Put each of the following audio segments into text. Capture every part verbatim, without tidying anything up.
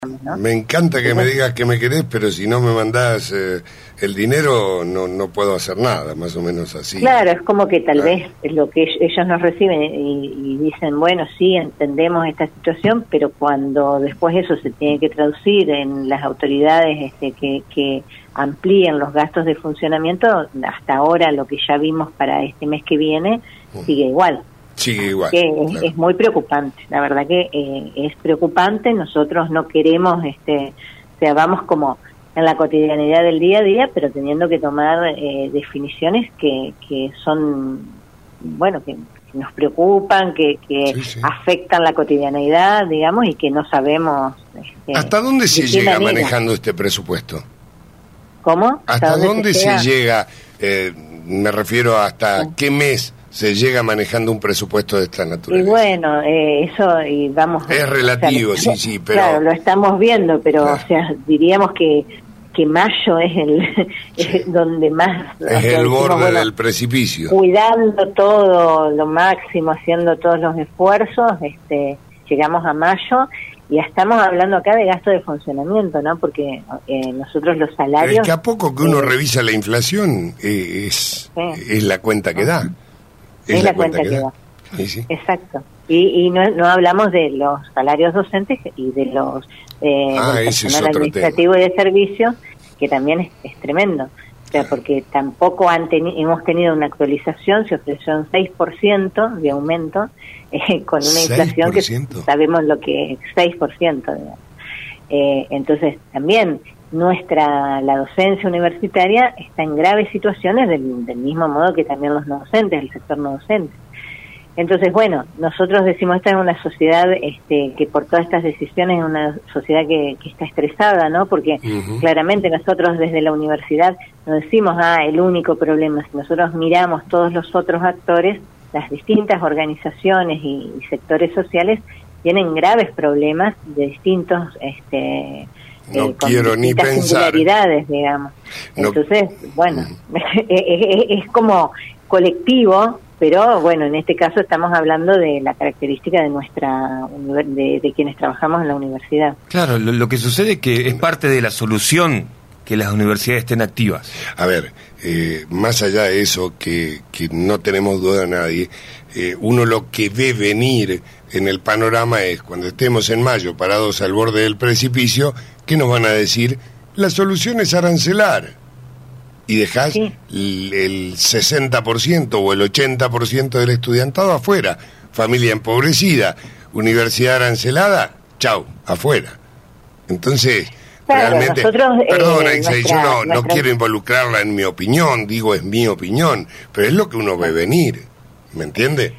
¿no? Me encanta que me digas que me querés, pero si no me mandás eh, el dinero, no no puedo hacer nada, más o menos así. Claro, es como que tal ah. vez lo que ellos nos reciben y, y dicen, bueno, sí, entendemos esta situación, pero cuando después eso se tiene que traducir en las autoridades este, que, que amplíen los gastos de funcionamiento, hasta ahora lo que ya vimos para este mes que viene, uh. sigue igual. Sigue igual. Que es, claro. es muy preocupante, la verdad que eh, es preocupante. Nosotros no queremos, este, o sea, vamos como en la cotidianidad del día a día, pero teniendo que tomar eh, definiciones que, que son, bueno, que, que nos preocupan, que, que sí, sí. afectan la cotidianidad, digamos, y que no sabemos. Este, ¿Hasta dónde se llega manera. manejando este presupuesto? ¿Cómo? ¿Hasta, ¿Hasta dónde, dónde se llega? Se llega eh, me refiero hasta sí. qué mes se llega manejando un presupuesto de esta naturaleza. Y bueno, eh, eso y vamos... Es relativo, o sea, sí, sí, pero... Claro, lo estamos viendo, pero claro. o sea, diríamos que que mayo es el es donde más... Es el decimos, borde bueno, del precipicio. Cuidando todo lo máximo, haciendo todos los esfuerzos, este llegamos a mayo y ya estamos hablando acá de gasto de funcionamiento, ¿no? Porque eh, nosotros los salarios... Es que a poco que uno eh, revisa la inflación eh, es, sí. es la cuenta que da. Es, es la, la cuenta, cuenta que da. da. Sí, sí. Exacto. Y, y no, no hablamos de los salarios docentes y de los eh, ah, del personal es administrativo tema. y de servicios, que también es, es tremendo. O sea, porque tampoco han teni- hemos tenido una actualización, se ofreció un seis por ciento de aumento, eh, con una inflación que sabemos lo que es seis por ciento. Eh, entonces, también nuestra la docencia universitaria está en graves situaciones del, del mismo modo que también los no docentes, el sector no docente. Entonces, bueno, nosotros decimos, esta es una sociedad este, que por todas estas decisiones es una sociedad que, que está estresada, ¿no? Porque uh-huh. claramente nosotros desde la universidad no decimos, ah, el único problema. Si nosotros miramos todos los otros actores, las distintas organizaciones y, y sectores sociales tienen graves problemas de distintos... este No eh, quiero ni pensar. digamos. No. Entonces, bueno, es, es, es como colectivo, pero bueno, en este caso estamos hablando de la característica de nuestra de, de quienes trabajamos en la universidad. Claro, lo, lo que sucede es que es parte de la solución que las universidades estén activas. A ver, eh, más allá de eso, que, que no tenemos duda nadie, eh, uno lo que ve venir en el panorama es, cuando estemos en mayo parados al borde del precipicio, ¿qué nos van a decir? La solución es arancelar. Y dejás sí. el, el sesenta por ciento o el ochenta por ciento del estudiantado afuera. Familia empobrecida, universidad arancelada, chau, afuera. Entonces, claro, realmente, nosotros, perdona, eh, Isa, nuestra, yo no, nuestra... no quiero involucrarla en mi opinión, digo, es mi opinión, pero es lo que uno ve venir, ¿me entiende?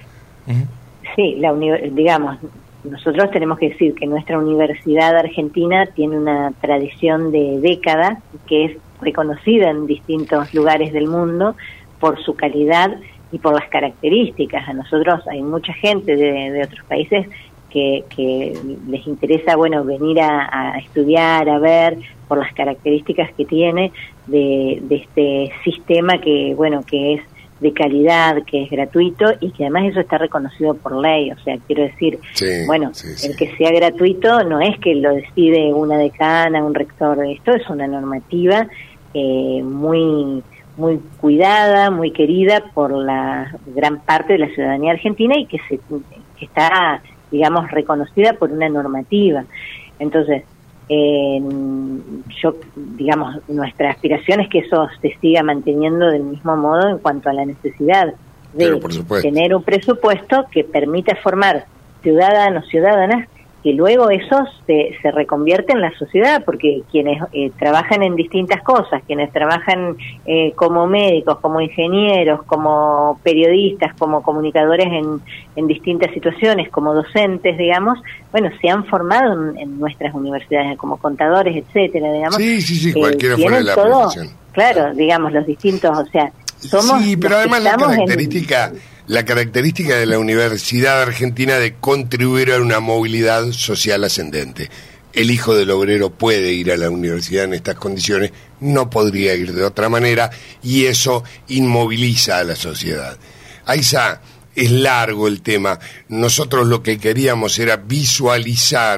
Sí, la uni- digamos, nosotros tenemos que decir que nuestra universidad argentina tiene una tradición de décadas que es reconocida en distintos lugares del mundo por su calidad y por las características. A nosotros hay mucha gente de, de otros países que, que les interesa, bueno, venir a, a estudiar, a ver, por las características que tiene de, de este sistema que, bueno, que es de calidad, que es gratuito y que además eso está reconocido por ley. O sea, quiero decir, sí, bueno, sí, sí. el que sea gratuito no es que lo decide una decana, un rector, esto es una normativa eh, muy muy cuidada, muy querida por la gran parte de la ciudadanía argentina y que se que está, digamos, reconocida por una normativa. Entonces, eh, yo, digamos, nuestra aspiración es que eso se siga manteniendo del mismo modo en cuanto a la necesidad de tener un presupuesto que permita formar ciudadanos, ciudadanas, que luego eso se, se reconvierte en la sociedad, porque quienes eh, trabajan en distintas cosas, quienes trabajan eh, como médicos, como ingenieros, como periodistas, como comunicadores en, en distintas situaciones, como docentes, digamos, bueno, se han formado en, en nuestras universidades como contadores, etcétera, digamos. Sí, sí, sí, eh, cualquiera fuera de la todo, profesión. Claro, digamos, los distintos, o sea, somos... Sí, pero además la característica... En, la característica de la Universidad Argentina de contribuir a una movilidad social ascendente. El hijo del obrero puede ir a la universidad en estas condiciones, no podría ir de otra manera, y eso inmoviliza a la sociedad. Aiza, es largo el tema. Nosotros lo que queríamos era visualizar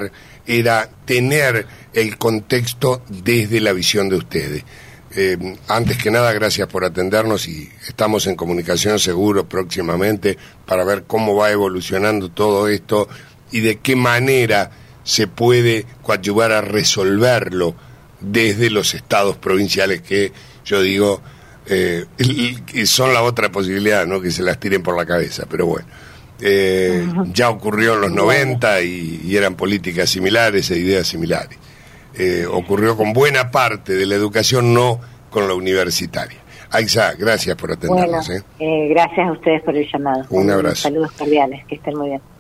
era tener el contexto desde la visión de ustedes. Eh, antes que nada, gracias por atendernos y estamos en comunicación seguro próximamente para ver cómo va evolucionando todo esto y de qué manera se puede coadyuvar a resolverlo desde los estados provinciales, que yo digo eh, son la otra posibilidad, ¿no? Que se las tiren por la cabeza, pero bueno, eh, ya ocurrió en los noventa y, y eran políticas similares e ideas similares. Eh, ocurrió con buena parte de la educación, no con la universitaria. Aixa, gracias por atendernos. Bueno, ¿eh? Eh, gracias a ustedes por el llamado. Un abrazo. Saludos cordiales, que estén muy bien.